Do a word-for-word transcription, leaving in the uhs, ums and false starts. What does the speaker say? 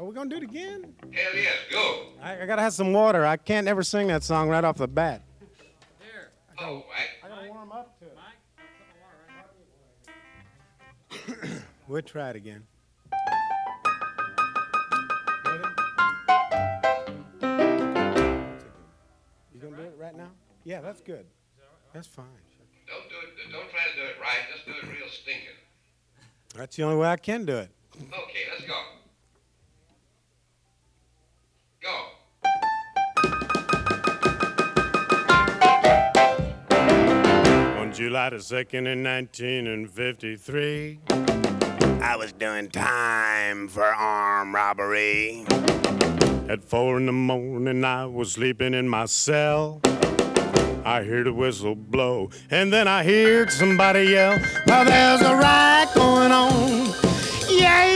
we gonna do it again? Hell yes, go. I, I gotta have some water. I can't ever sing that song right off the bat. Here. Oh, right. I gotta warm up to it. We'll try it again. Ready? You gonna do it right now? Yeah, that's good. That's fine. Don't do it. Don't try to do it right. Just do it real stinking. That's the only way I can do it. Okay, let's go. Go. On July the second in nineteen fifty-three, I was doing time for armed robbery. At four in the morning, I was sleeping in my cell. I heard a whistle blow, and then I heard somebody yell, well, there's a riot going on. Yeah.